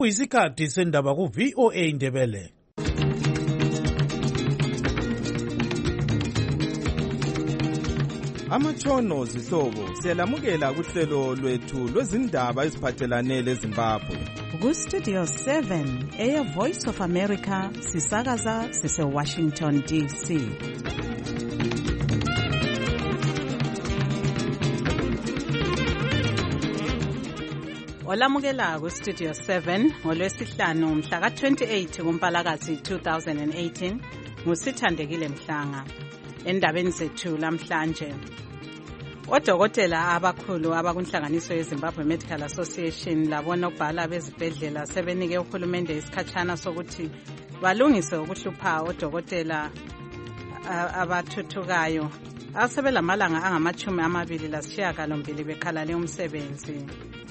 Kuyisikhathi sendaba ku VOA Indebele. Amatshono zihlobo siyalamukela kuhlelo lwethu lwezindaba eziphathelane leZimbabwe. Ku-Studio 7 Air Voice of America sisakaza sise-Washington DC. Olamukela ku-Studio 7 ngolwesihlanu mhla ka-28 kuMpalakazi 2018 nguSithandekile Mhlanga. Endabeni zethu lamhlanje, odokotela abakhulu abakunhlanganiso yeZimbabwe Medical Association labonobhala bezibhedlela sebenike uhulumende isikhatshana sokuthi balungise ukuhlupha odokotela abathuthukayo asebelamalanga angama-28 bekhalale umsebenzi.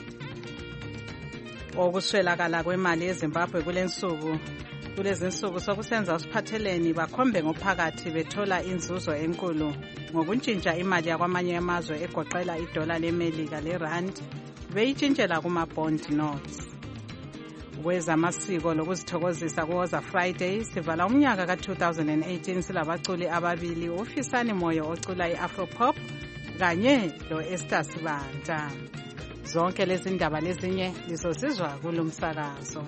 Okuswelakala kwemali yeZimbabwe kulezi nsuku sokusenza usiphatheleni bakhombe ngophakathi bethola inzuzo enkulu ngokuntshintsha imali yakwamanye amazwe egoqela idola lemelika lerand beyitshintshela kuma-bond notes. Kwezamasiko lokuzithokozisa kuWoza Friday sivala umnyaka ka-2018 silabaculi ababili, uFisani Moyo ocula i-Afropop kanye lo-Esther Sibanda. Zonke lezi ndaba lezinye lizosizwa kulo msakazo.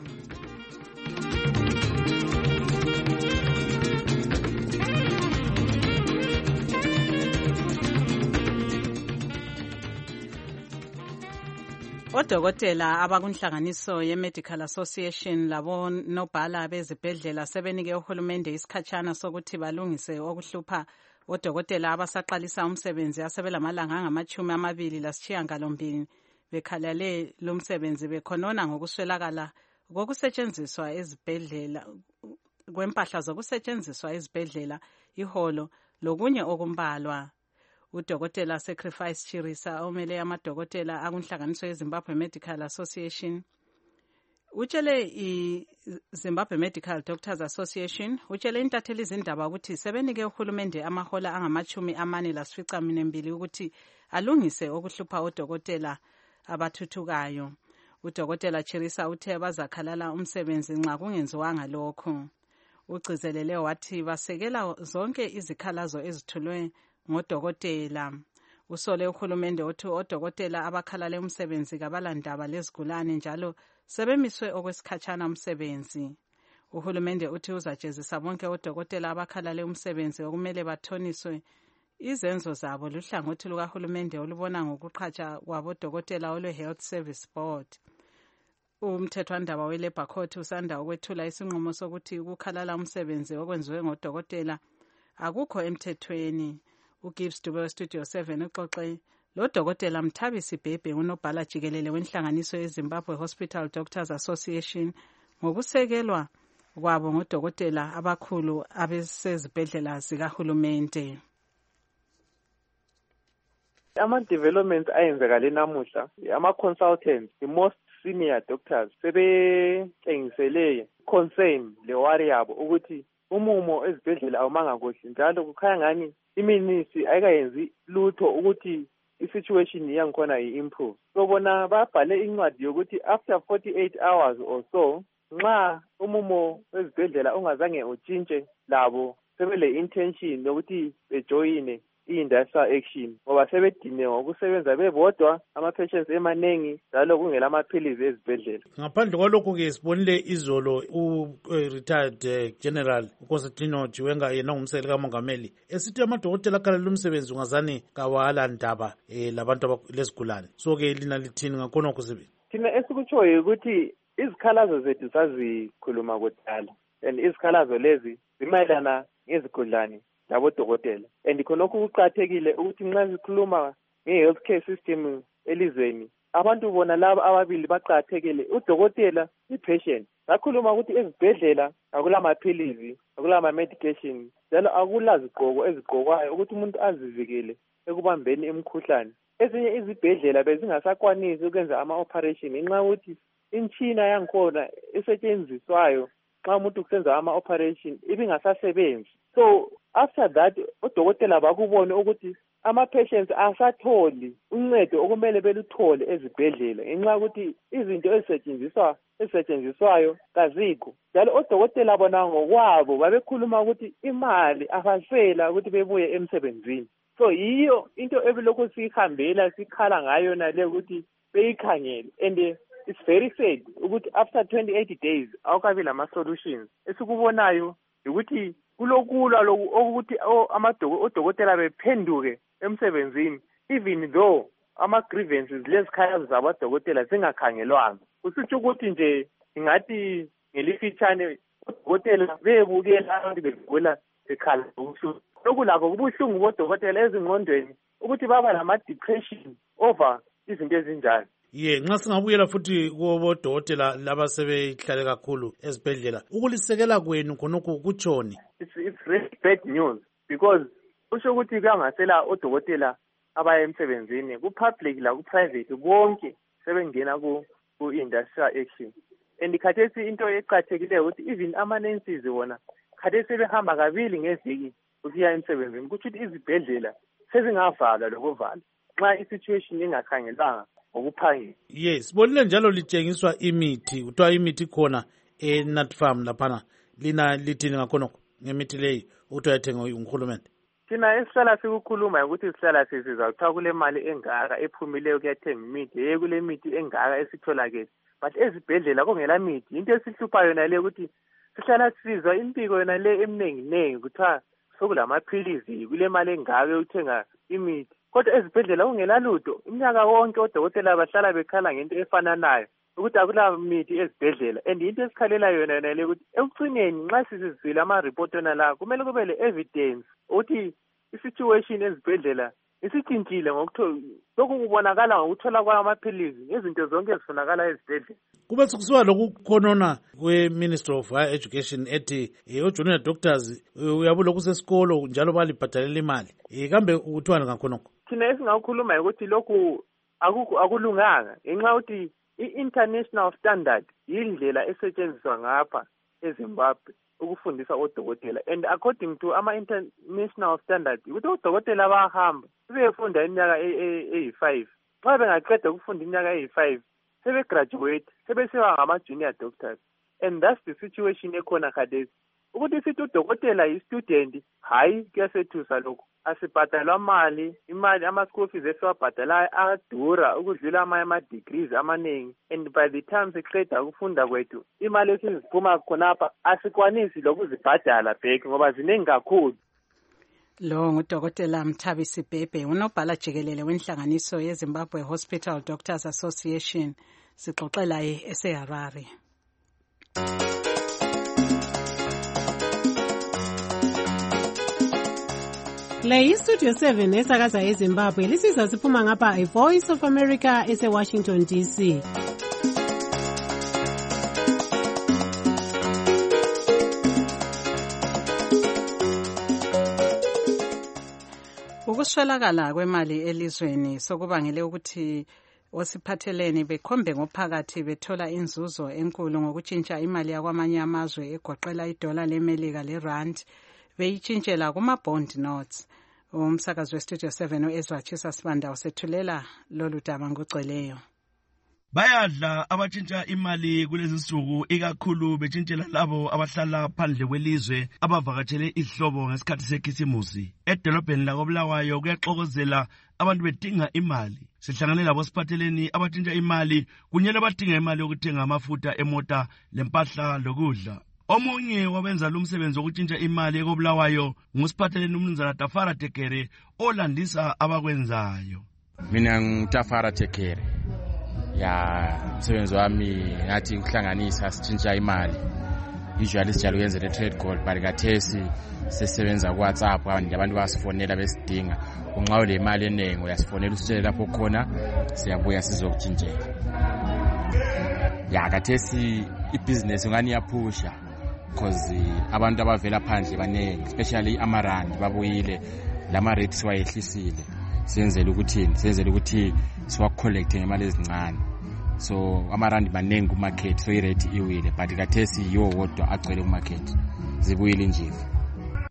Odokotela abakunhlanganiso ye-Medical Association labonobhala bezibhedlela sebenike uhulumende isikhatshana sokuthi balungise okuhlupha odokotela abasaqalisa umsebenzi asebelamalanga angama-28 bekhalale lo msebenzi bekhonona ngokuswelakala kokusetshenziswa ezibhedlela kwempahla zokusetshenziswa ezibhedlela, iholo lokunye okumbalwa. Udokotela Sacrifice Chirisa omele amadokotela akunhlanganiso yeZimbabwe Medical Association utshele iZimbabwe Medical Doctors Association utshele intatheli izindaba ukuthi sebenike uhulumende amahola angama-42 ukuthi alungise okuhlupha odokotela abathuthukayo. Udokotela Chirisa uthe bazakhalala umsebenzi nxa kungenziwanga lokho. Ugcizelele wathi basekela zonke izikhalazo ezithulwe ngodokotela. Usole uhulumende othi odokotela abakhalale umsebenzi kabalandaba lezigulane njalo sebemiswe okwesikhatshana umsebenzi. Uhulumende uthi uzajezisa bonke odokotela abakhalale umsebenzi okumele bathoniswe izenzo zabo luhlangothi lukahulumende olubona ngokuqhatsha kwabodokotela olwe-Health Service Board. Umthethwandaba we-Labour Court usanda ukwethula isinqumo sokuthi ukukhalala umsebenzi okwenziwe ngodokotela akukho emthethweni. uGibbs Dube weStudio 7 uxoxe lo dokotela Mthabisi Bhebhe unobhala jikelele wenhlanganiso yeZimbabwe Hospital Doctors Association ngokusekelwa kwabo ngodokotela abakhulu abesezibhedlela zikahulumende. Ama-developments ayenzekale namuhla, ama-consultants, the most senior doctors sebetshengisele concern le-worry yabo ukuthi umumo ezibhedlela awumanga kuhle njalo kukhanya ngani iminisi ayikayenzi lutho ukuthi i-situation yangikhona i-improve. So bona babhale incwadi yokuthi after 48 hours or so nxa umumo ezibhedlela ungazange utshintshe labo sebele intention yokuthi bejoyine i-industrial action ngoba sebedine ngokusebenza bebodwa, ama-patients emanengi njalo kungela amaphilizi ezibhedlela. Ngaphandle kwalokho-ke sibonile izolo u-retired general uConstantino Chiwenga yena ngumsekeli kamongameli esithi amadokotela akhalala umsebenzi ungazani kawala ndaba labantu lezigulane. So-ke lina lithini ngakhona kuzibi? Thina esikutshoyo ukuthi izikhalazo zethu sazikhuluma kudala and izikhalazo lezi zimayelana ngezigulane labodokotela, and khonokho kuqakathekile ukuthi nxa sikhuluma nge-healthcare system elizweni abantu bona laba ababili baqakathekile, udokotela i-patient. Sakhuluma ukuthi ezibhedlela akulamaphilizi, akulama-medication njalo akulazigqoko ezigqokwayo ukuthi umuntu azivikele ekubambeni imikhuhlane. Ezinye izibhedlela bezingasakwanisi ukwenza ama-operation ngenxa yokuthi imtshina yankhona esetshenziswayo nxa umuntu kusenza ama-operation ibingasasebenzi. So after that odokotela bakubone ukuthi ama-patients asatholi uncedo okumele beluthole ezibhedlela ngenxa yokuthi izinto ezisetshenziswayo kazikho. Njalo odokotela bona ngokwabo babekhuluma ukuthi imali abasela ukuthi bebuye emsebenzini. So yiyo into ebilokhu sihambela sikhala ngayo nale ukuthi beyikhangele, and it's very sad ukuthi after 28 days awukabi lama-solutions. Esikubonayo ukuthi kulokulwa ukuthi odokotela bephenduke emsebenzini even though ama-grievances lezikhalazo zabadokotela zingakhangelwanga. Kusitsho ukuthi nje ingathi ngelifitshane odokotela bebukela abantu begula bekhala ubuhlungu. Lokhu lakho kubuhlungu bodokotela ezingqondweni ukuthi baba lama-depression over izinto ezinjalo. Nxa singabuyela futhi kubodokotela laba sebehlale kakhulu ezibhedlela, ukulisekela kwenu khonokho kutshoni? It's really bad news because kusho ukuthi kuyangasela odokotela abaya emsebenzini ku-public la ku-private bonke sebengena ku-industrial action. And khathesi into eqathekileyo ukuthi even ama-nurses wona khathesi sebehamba kabili ngeviki ukuya emsebenzini. Kutsho ukuthi izibhedlela sezingavalwa lokuvala nxa i-situation ingakhangelanga ngokuphangisa. Yes, sibonile njalo litshengiswa imithi, kuthiwa imithi khona e-Nut Farm laphana. Lina lithini ngakhonokho ngemithi leyi ukuthi ayithenge nguhulumende? Thina esihlala sikukhuluma ukuthi sihlala sizawuthiwa kule mali engaka ephumileyo kuyathenga imithi, kule mithi engaka esitholakele. But ezibhedlela kungela mithi. Into esihlupha yona le ukuthi sihlala sizwa impiko yona le eminenginengi kuthiwa sokulamaphilizi kule mali engaka yokuthenga imithi. Kodwa ezibhedlela kungela lutho. Iminyaka wonke odokotela bahlala bekhala ngento efananayo ukuthi akula mithi ezibhedlela. And into esikhalela yona le ukuthi ekucineni nxa sizizwile ama-report wona la kumele kube le-evidence ukuthi i-situation ezibhedlela isitshintshile lokhu kubonakala ngokuthola kwamaphilizi ngezinto zonke ezifunakala ezibhedlela. Kube sekusiba lokukhonona kwe-Ministry of Higher Education ethi o-junior doctors uyabulokhu sesikolo njalo balibhadalela imali. Kambe kuthiwani ngakhonokho? Thina esingakukhuluma ukuthi lokhu akulunganga ngenxa yokuthi i-international standard yindlela esetshenziswa ngapha eZimbabwe ukufundisa odokotela, and according to ama-international standards ukuthi odokotela bahamba sebefunda iminyaka eyi-5. Xa bengaqeda ukufunda iminyaka eyi-5 sebegraduate sebesiba ngama-junior doctors, and that's the situation ekhona khathesi. Ukuthi sithi udokotela yi-student, hayi kuyasethusa lokhu. Asibhadalwa imali ama-school fees esiwabhadalayo adura ukudlula ama-degrees amaningi, and by the time siqeda ukufunda kwethu imali esiziphuma khonapha asikwanisi lokuzibhadala back ngoba ziningi kakhulu. Lo ngudokotela Mthabisi Bhebhe, unobhala jikelele wenhlanganiso yeZimbabwe Hospital Doctors Association. Sixoxela eseHarare. Le yiStudio 7 esakaza eZimbabwe lisizwa siphuma ngapha iVoice of America eseWashington DC. Ukuswelakala kwemali elizweni sokubangele ukuthi osiphatheleni bekhombe ngophakathi bethola inzuzo enkulu ngokutshintsha imali yakwamanye amazwe egoqela idola leMelika leRand beyitshintshela kuma-bond notes. Umsakazi weStudio 7 uEzwa Chisa Sibanda usethulela lolu daba ngokugcweleyo. Bayadla abatshintsha imali kulezi nsuku ikakhulu betshintshela labo abahlala phandle kwelizwe abavakatshele ihlobo ngesikhathi sekhisimusi. Edolobheni lakoBulawayo kuyaxokozela abantu bedinga imali. Sihlangane labo siphatheleni abatshintsha imali kunye labadinga imali yokuthenga amafutha emota lempahla lokudla. Omunye wabenza lumsebenzi wokutshintsha imali ekoBulawayo ngusiphatheleni umnumzana Tafara Tekere olandisa abakwenzayo. Mina ngutafara Tekere. Umsebenzi wami ngathi ukuhlanganisa sitshintsha imali. Usually sijalo yenze le-trade gold but kathesi sesebenza ku-WhatsApp abantu basifonela besidinga. Unxa le mali enengi uyasifonela usitshele lapho khona siyabuya sizokutshintshela. Kathesi ibusiness ngani yaphusha because abantu abavela phandle banengi especially amarandi babuyile lama rates wayehlisile. Senzele ukuthi siwacollect ngemali ezincane. So amarandi manengi ku market so irate iwile but kathesi yiwo wodwa agcwele ku market zibuyile nje.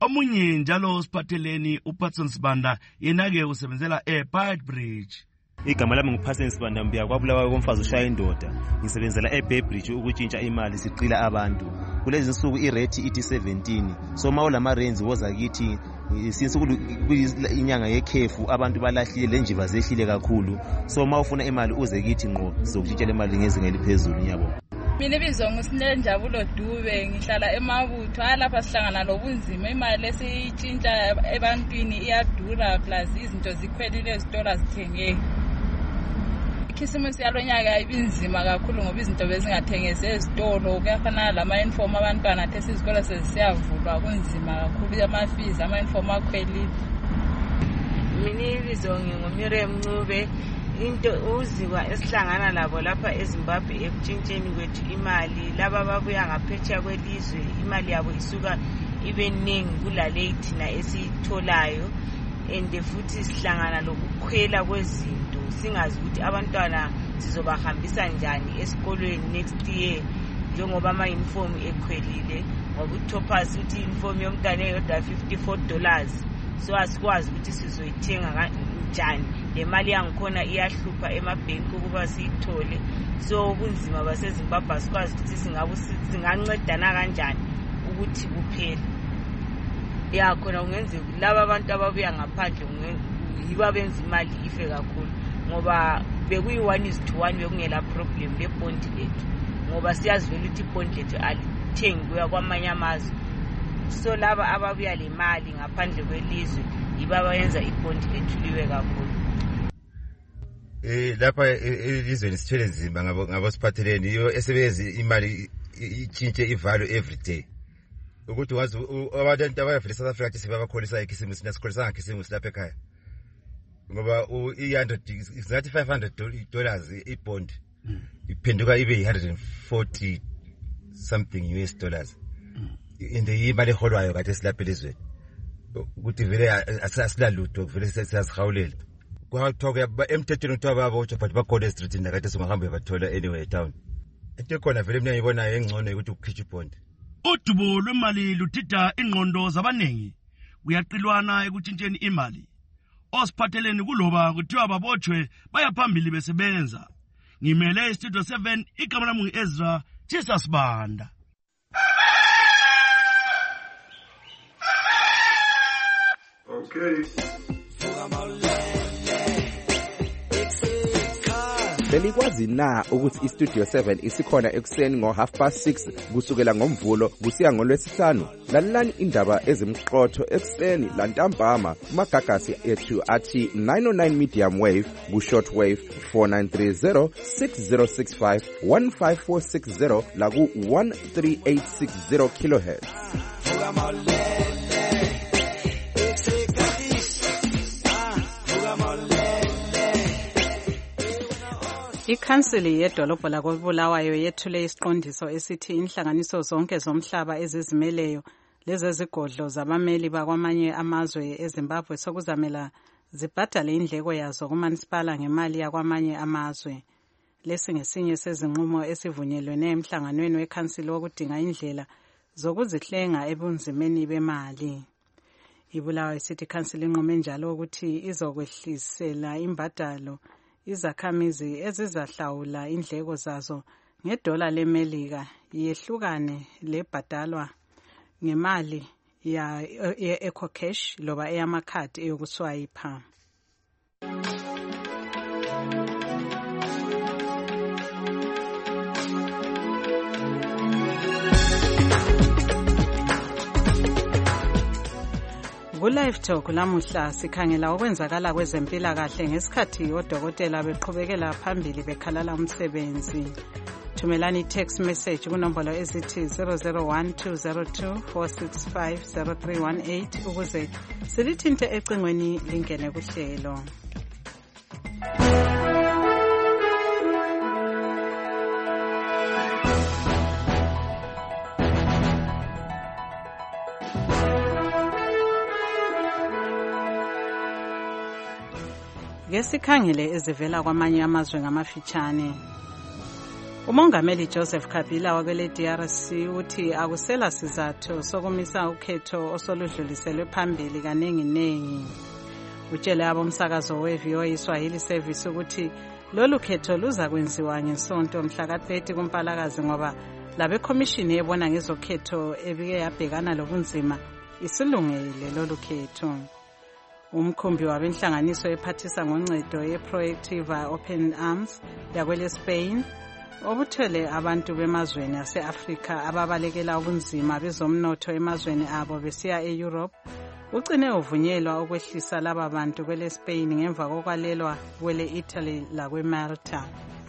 omunye njalo siphatheleni uPatson Sibanda yena-ke usebenzela eBeitbridge. Igama lami nguPatson Sibanda Mbiya kwabulawayo komfazi ushaya indoda. Ngisebenzela eBeitbridge ukutshintsha imali siqila abantu. Kulezi insuku irate ithi 17. So mawulama range woza kithi since inyanga yekhefu abantu balahlile lenjiva zehlile kakhulu. So mawufuna imali uze kithi ngqo sizokutshintsha le mali ngezinga eliphezulu nyabo. Mina ibizwa nguSinenjabulo Dube ngihlala eMabutho lapha sihlangana lobunzima imali lesitshintsha ebantwini iyadura plus izinto zikhwelile ezitolo zithengeke. Ikhisimusi yalonyaka ibinzima kakhulu ngoba izinto bezingathengese ezitolo kuyafana lama-uniform abantwana athi izikolo sezisiyavulwa kunzima kakhulu ama-fees ama-uniform akhwelile. Mina ibizwa nguMiriam Ncube into uzikwa esihlangana labo lapha eZimbabwe ekutshintsheni kwethu imali laba ababuya ngaphetsheya kwelizwe imali yabo isuka ibe ningi kulale thina esiyitholayo and futhi sihlangana lokukhwela kwezinto singazi ukuthi abantwana sizobahambisa njani esikolweni next year njengoba ama-uniform ekhwelile ngoba uTopas uthi uniform yomntwana eyodwa $54 so asikwazi ukuthi sizoyithenga njani le mali yangikhona iyahlupha emabhenki ukuba siyithole so ubunzima baseZimbabwe asikwazi ukuthi singancedana kanjani ukuthi kuphele yakhona kungenzeka laba abantu ababuya ngaphandle yiba benza imali ife kakhulu ngoba bekuyi-1:1 bekungela problem lebond lethu ngoba siyazivela ukuthi ibond lethu alithengi kuya kwamanye amazwe so laba ababuya le mali ngaphandle kwelizwe yiba bayenza ibond lethu liwe kakhulu. Lapha elizweni sithwele nzima ngabosiphatheleni yiyo esebenzisa imali itshintshe ivalue every day ukuthi wazi abantu abavela South Africa sibabakholisa ikhisimusi nasikholisa ngakhisimusi lapha ekhaya ngoba i-100 ngathi $500 ibond iphenduka ibe $140 something US dollars inde imali eholwayo kade silapha elizweni ukuthi vele asilalutho vele siyazihawulela kwathoka emthethweni uthiwa babotshwa but bakhona eStreetini nakade singahambe bathola anywhere town into ekhona vele mina ngibona engcono ukuthi ukukhitha ibond. Udubo lwemali luthida ingqondo zabaningi kuyaqilwana ekutshintsheni imali osiphatheleni kuloba kuthiwa babotshwe bayaphambili besebenza. Ngimele iStudio 7 igama lami ngu-Ezra Sibanda. Okay. Belikwazi na ukuthi iStudio 7 isikhona ekuseni ngo6:30 kusukela ngomvulo kusiya ngolwesihlanu. Lalelani indaba ezimqotho ekuseni lantambama kumagagasi ethu athi 909 medium wave ku-short wave 4930 6065 15460 la ku-13860 kHz. Ikhansili yedolobho lakoBulawayo yethule isiqondiso esithi inhlanganiso zonke zomhlaba ezizimeleyo lezezigodlo zabameli bakwamanye amazwe eZimbabwe sokuzamela zibhadale indleko yazo kumanisipala ngemali yakwamanye amazwe. Lesi ngesinye sezinqumo esivunyelwene emhlanganweni wekhansili wokudinga indlela zokuzihlenga ebunzimeni bemali. iBulawayo City Council inqume njalo ukuthi izokwehlisela imbadalo izakhamizi ezizahlawula indleko zazo $1 leMelika yehlukane lebhadalwa ngemali ya EcoCash loba eyamakhadi eyokuswayipha. Ku-Live Talk lamuhla sikhangela okwenzakala kwezempilakahle ngesikhathi odokotela beqhubekela phambili bekhalala umsebenzi. Thumelani i-text message kunombolo ezithi 001-202-465-0318 ukuze silithinte ecingweni lingene kuhlelo. Ngesikhangele ezivela kwamanye amazwe ngamafitshane. umongameli Joseph Kabila wakwele DRC uthi akusela sizathu sokumisa ukhetho osoludluliselwe phambili kaningi. Utshele abomsakazo we-VOA Swahili Service ukuthi lolu khetho luza kwenziwa ngesonto mhla ka-30 kuMpalakazi ngoba labe commission ebona ngezokhetho ebike yabhekana lobunzima isilungele lolu khetho. Umkhumbi wabenhlanganiso ephathisa ngoncedo ye-Proactiva Open Arms yakwele Spain obuthwele abantu bemazweni ase-Afrika ababalekela ubunzima bezomnotho emazweni abo besiya e-Europe ucine uvunyelwa ukwehlisa laba bantu kwele Spain ngemva kokwalelwa kwele Italy lakwe Malta.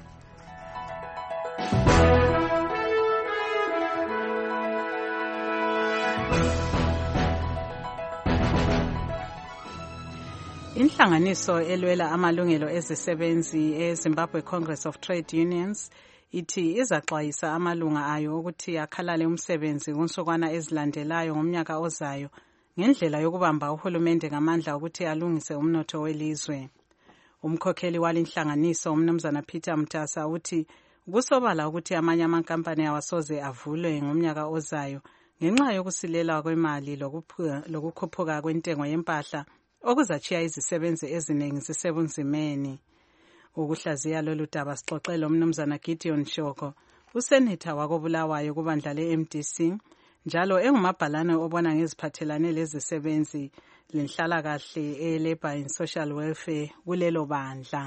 Inhlanganiso elwela amalungelo ezisebenzi eZimbabwe Congress of Trade Unions ithi izaxwayisa amalunga ayo ukuthi akhalale umsebenzi kunsukwana ezilandelayo ngomnyaka ozayo ngendlela yokubamba uhulumende ngamandla ukuthi alungise umnotho welizwe. Umkhokheli walinhlanganiso umnumzana Peter Mtasa uthi kusobala ukuthi amanye amankampani awasoze avulwe ngomnyaka ozayo ngenxa yokusilela kwemali lokukhuphuka kwentengo yempahla okuzachiya izisebenzi eziningi zisebunzimeni. Ukuhlaziya lolu daba sixoxela umnumzana Gideon Shoko, usenetha wakobulawayo kubandla le-MDC, njalo engumabhalane obona ngeziphathelane lezisebenzi lenhlalakahle e-Labour and Social Welfare kulelo bandla.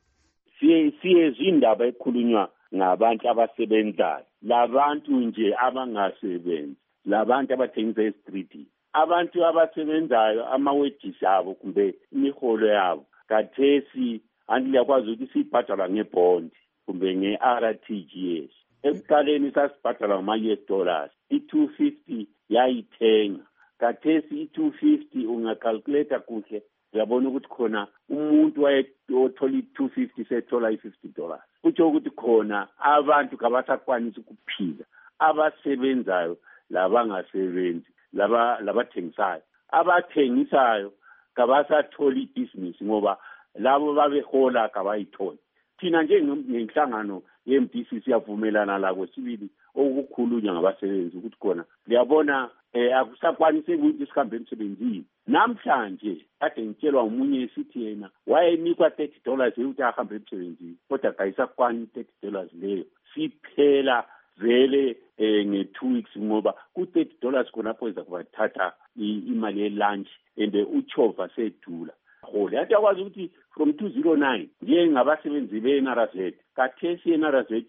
Siyezindaba ekhulunywa ngabantu abasebenzayo, labantu nje abangasebenzi, labantu abathengisa estriti. Abantu abasebenzayo ama-wages abo kumbe imiholo yabo kathesi andiyakwazi ukuthi sibhadala ngebond kumbe nge-RTGS. Ekuqaleni sasibhadala ngama-US dollars, i-250 yayithenga. Kathesi i-250 ungacalculate kuhle uyabona ukuthi khona umuntu othola i-250 sethola i-$50. Kutsho ukuthi khona abantu kabasakwanisi ukuphila, abasebenzayo labangasebenzi labathengisayo. Abathengisayo kabasatholi ibhizinisi ngoba labo babehola kabayitholi. Thina njengenhlangano ye-MDC siyavumelana la kwesibili okukhulunywa ngabasebenzi ukuthi khona liyabona akusakwanisi ukuthi sihambe emsebenzini. Namhlanje kade ngitshelwa umunye esithi yena wayenikwa $30 ukuthi ahambe emsebenzini kodwa kayisakwani $30 leyo. Siphela vele nge-2 weeks ngoba ku-$30 khonapho izakubathatha imali ye-lunch and uchova sedula. Hole athi akwazi ukuthi from 2009 ndiye ngabasebenzi be-NRZ kathesi i-NRZ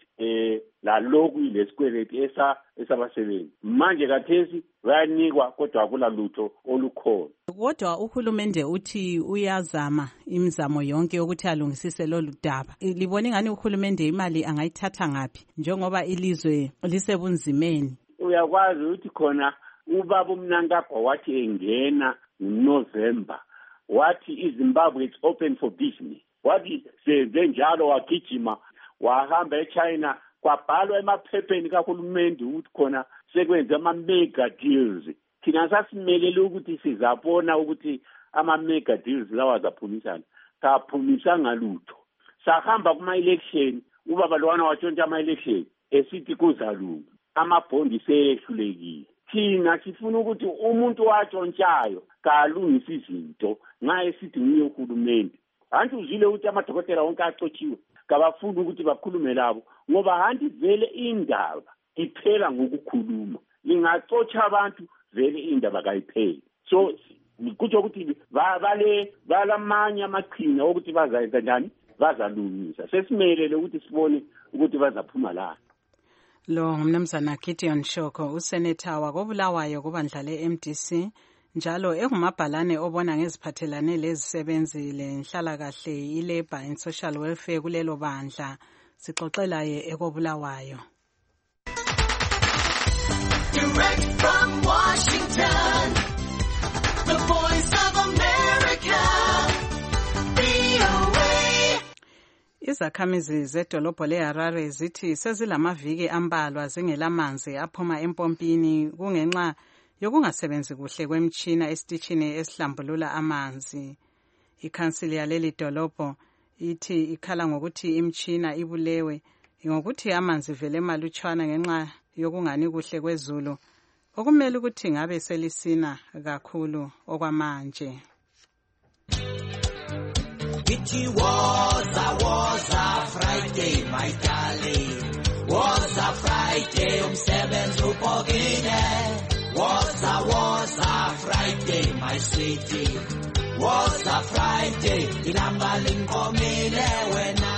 lalokhu ilesikweleti esabasebenzi manje kathesi bayanikwa kodwa akula lutho olukhona. Kodwa uhulumende uthi uyazama imizamo yonke ukuthi alungisise lolu daba. Libona ngani uhulumende imali angayithatha ngaphi njengoba ilizwe lisebunzimeni? Uyakwazi ukuthi khona ubaba uMnangagwa wathi engena ngoNovember wathi iZimbabwe it's open for business. Wathi senze njalo wagijima wahamba eChina kwabhalwa emaphepheni kahulumende ukuthi khona sekwenze ama-mega deals. Thina sasimelele ukuthi sizabona ukuthi ama-mega deals lawa azaphumisana. Kaphumisanga lutho. Sahamba kuma-election, ubaba lwana watshontsha ama-election esithi kuzalunga. Amabhondi seyehlulekile. Thina sifuna ukuthi umuntu watshontshayo kalungisa izinto nxa esithi nguye uhulumende. Hanti uzile ukuthi amadokotela wonke axotshiwe kabafuna ukuthi bakhulume labo ngoba hanti vele indaba iphela ngokukhuluma. Lingaxotsha abantu vele indaba kayipheli. So kutsho ukuthi balamanye amaqhinga ukuthi bazayenza njani bazalungisa. Sesimelele ukuthi sibone ukuthi bazaphuma la. Lo ngumnumzana Gideon Shoko, usenetha wakobulawayo kubandla le-MDC, njalo engumabhalane obona ngeziphathelane lezisebenzi lenhlalakahle i-Labour and Social Welfare kulelo bandla. Sixoxela ye ekobulawayo. Direct from Washington, the Voice of America, VOA. Izakhamizi zedolobho leHarare zithi sezilamaviki ambalwa zingelamanzi aphuma empompini kungenxa yokungasebenzi kuhle kwemtshina esitishini esihlambulula amanzi. Ikhansili yaleli dolobho ithi ikhala ngokuthi imtshina ibulewe ngokuthi amanzi vele emalutshwana ngenxa yokungani kuhle kwezulu okumele ukuthi ngabe selisina kakhulu okwamanje. It was a Friday, my darling. Was a Friday, umsebenzi upokile. Was a Friday, my sweetie. Was a Friday, ilanga linkomile wena.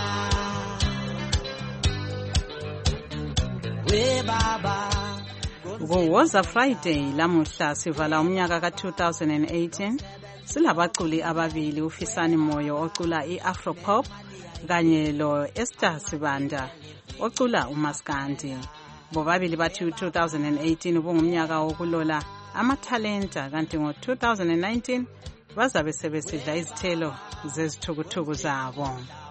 We baba. Was a Friday lamuhla sivala umnyaka ka-2018. Silabaculi ababili uFisani Moyo ocula i-Afropop kanye lo Esther Sibanda ocula uMaskandi. Bobabili bathi 2018 ubungumnyaka wokulola amathalenta kanti ngo-2019 bazabe sebesidla izithelo zezithukuthuku zabo.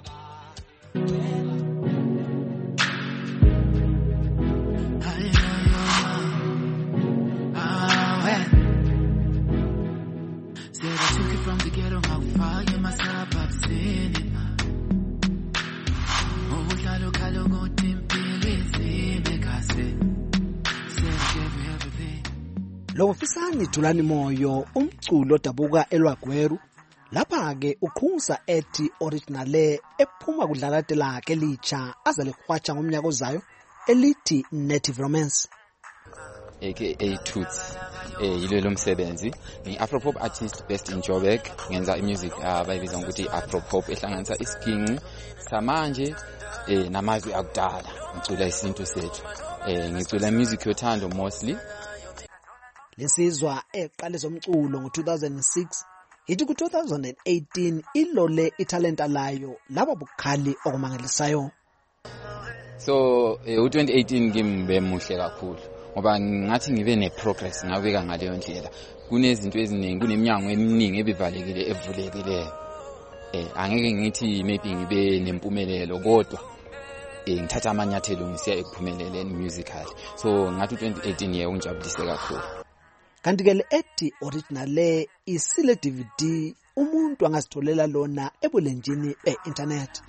Lo Fisani Thulani Moyo umculo odabuka elwagweru lapha ke uqhungusa ethi originale ephuma kudlalate lakhe licha azalikhwatsha ngomnyaka ozayo elithi Native Romance aka Toots yilo lomsebenzi ngi Afropop artist based in Joburg ngenza imusic abayibiza ukuthi Afropop ehlanganisa isinginqi samanje namazwi akudala ngicula isintu sethu ngicula music yothando mostly. Lesizwa eqale zomculo ngo-2006 ithi ku-2018 ilole italenta layo laba bukhali okumangalisayo. So u-2018 ngimbe muhle kakhulu ngoba ngathi ngibe ne-progress ngabeka ngaleyo ndlela. Kunezinto eziningi kuneminyango eminingi ebivalekile evulekileyo. Angeke ngithi maybe ngibe nempumelelo kodwa ngithatha amanyathelo ngisiya ekuphumeleleni musical. So ngathi u-2018 unjabulise kakhulu. Kanti ke le ethi originale isile DVD umuntu angazitholela lona ebulenjini be-internet.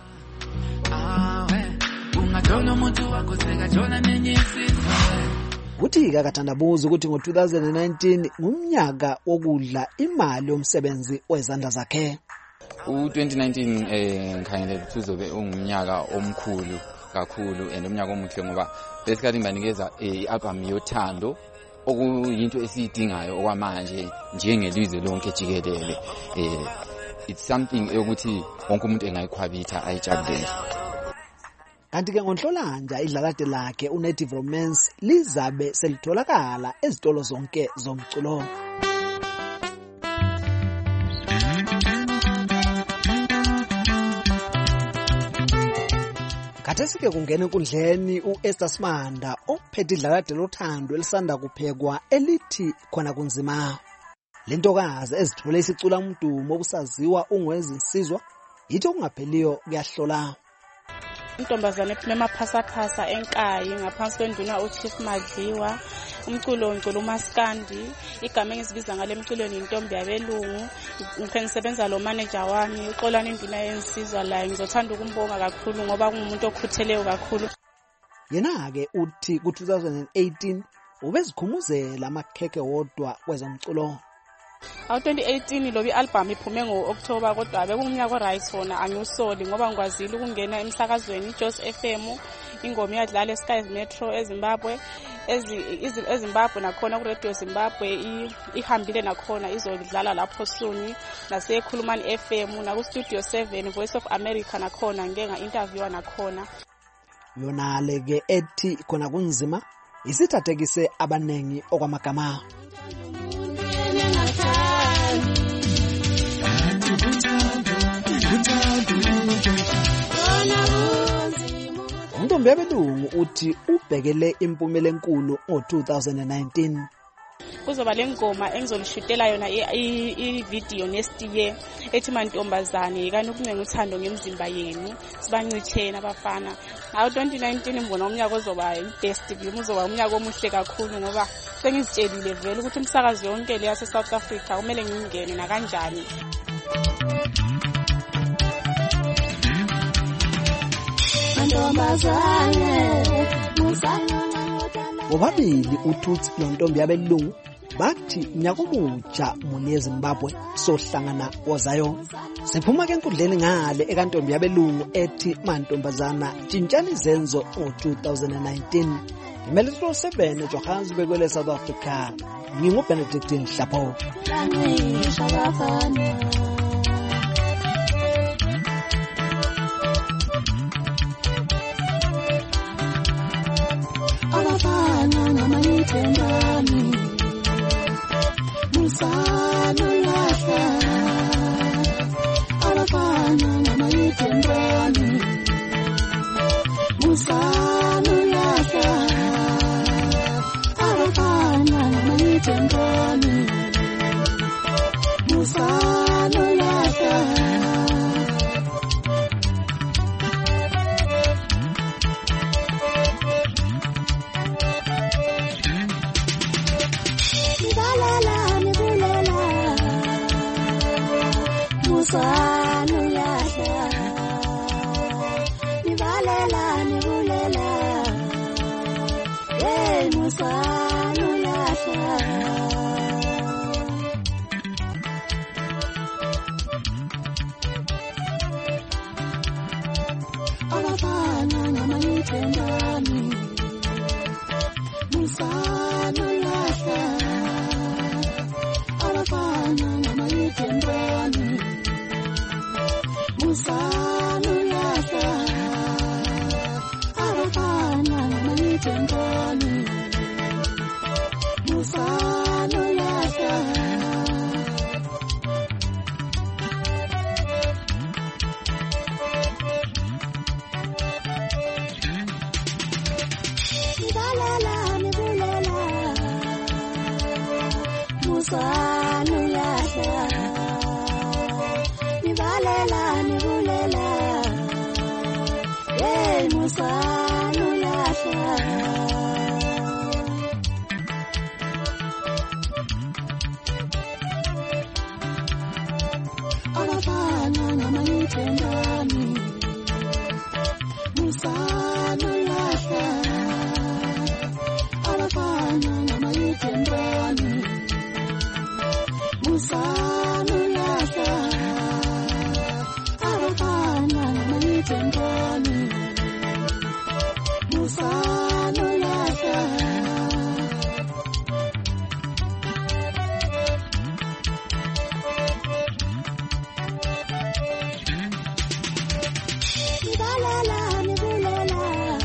Uthi kakathandabuza ukuthi ngo-2019 ngumnyaka wokudla imali yomsebenzi wezandla zakhe. U-2019 ngikhangele ukuthi uzobe ungumnyaka omkhulu kakhulu and umnyaka omuhle ngoba basically ngibanikeza i-album yothando okuyinto esiyidingayo okwamanje njengelizwe lonke jikelele. It's something ukuthi wonke umuntu engayikhwabitha ayijabulele. Kanti ke ngoNhlolanja idlalate lakhe uNative Romance lizabe selitholakala ezitolo zonke zomculo. Kathesike kungena enkundleni uEsther Simanda ophethe idlalate lothando elisanda kuphekwa elithi khona kunzima. Lentokazi ezithole isicula umdumo obusaziwa ungwezinsizwa yithi okungapheliyo kuyahlola. Intombazane ephuma emaphasa enkayi ngaphansi kwenduna uChief Madliwa. Umculo ngicula uMaskandi, igama engisibiza ngale mculweni intombi yabelungu. Ngisebenza lo manager wami uXolani induna yensizwa la ngizothanda ukumbonga kakhulu ngoba kungumuntu okhutheleyo kakhulu. Yena ke uthi ku-2018 ubezikhumuzela amakheke wodwa kwezomculo. 2018 lobi album iphume ngo-October kodwa bekungumnyaka oright wona angiwusoli ngoba ngikwazile ukungena emsakazweni iJoss FM ingoma yadlala eSky Metro eZimbabwe eZimbabwe nakhona kuRadio Zimbabwe ihambile nakhona izodlala lapho soon nasekhulumani FM na kuStudio 7 Voice of America nakhona ngeke nga-interviewa nakhona. Yona leke ethi khona kunzima isithathekise abanengi okwamagama. Untombi yabelungu uthi ubhekele impumela enkulu ngo-2019. Kuzoba lengoma engizolishutela yona i-video next year ethi mantombazane kani ukuncenga uthando ngemzimba yenu sibancitheni abafana. 2019 mbona umnyaka ozoba best uzoba umnyaka omuhle kakhulu ngoba sengizitshelile vele ukuthi umsakazi yonke le yase South Africa kumele ngingene na kanjani. Bobabili uTutsi nontombi yabelungu bathi nyaka omutsha muni eZimbabwe sohlangana wozayo. Siphuma ke enkundleni ngale ekantombi yabelungu ethi mantombazana tshintshani izenzo ngo-2019. Imelelo 7 eJohannesburg kwele South Africa. NginguBenedict Nhlapho. Abafana namayithembani musano lahla abafana namayithembani musano lahla abafana namayithembani musano lahla Musano lahla nibalela nibulela hey musano lahla abafana namayithembani musano lahla abafana namayithembani musano lahla abafana namayithembani musano lahla nibalela nibulela musano lahla nibalela nibulela hey musano lahla abafana namayithembani musano lahla abafana namayithembani musano lahla abafana namayithembani musano lahla nibalela nibulela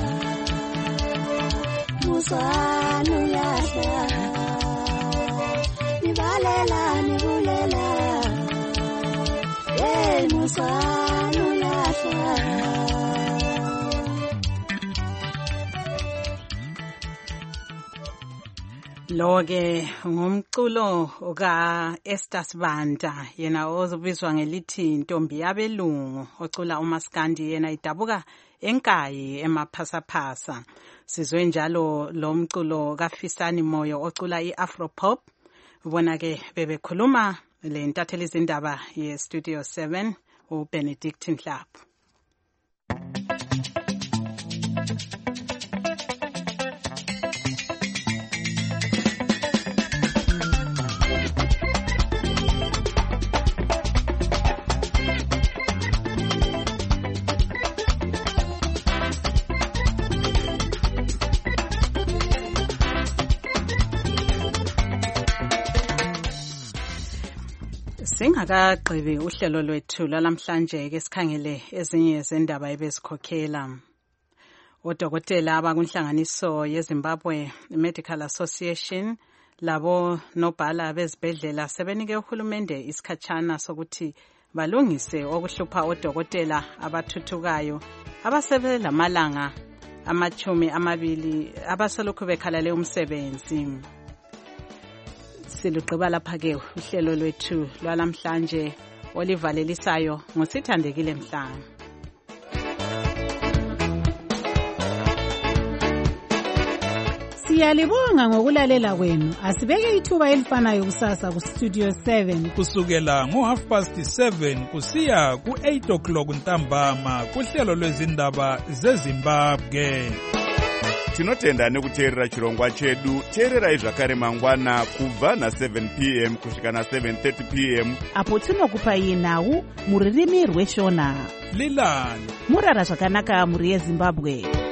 musano lahla nibalela nibulela hey musano lahla Lo-ke ngumculo ka Esther Sibanda yena ozobizwa ngelithi Ntombi Yabelungu ocula uMaskandi yena idabuka enkayi emaphasaphasa. Sizwe njalo lo mculo kaFisani Moyo ocula iAfropop. Ubona ke bebekhuluma le ntatheli izindaba yeStudio 7 uBenedict Nhlapho. Singakagqibi uhlelo lwethu lalamhlanje ke sikhangele ezinye zendaba ebezikhokhela. Odokotela abakunhlanganiso yeZimbabwe Medical Association labo nobhala bezibhedlela sebenike uhulumende isikhatshana sokuthi balungise okuhlupha odokotela abathuthukayo abasebelamalanga 20 abaselokhu bekhalale umsebenzi. Siluqhiba lapha ke uhlelo lwethu lwalamhlanje olivalelisayo ngosithandekile Mhlanga. Siyalibonga ngokulalela kwenu. Asibeke ithuba elifanayo kusasa ku Studio 7 kusukela ngo7:30 kusiya ku8 ntambama kuhlelo lwezindaba zeZimbabwe. Tinotenda nekuteerera chirongwa chedu. Teererai zvakare mangwana kubva na7 p.m. kusvika na7:30 p.m. apo tinokupai nhau mururimi rweshona. Lilani murara zvakanaka muri yeZimbabwe.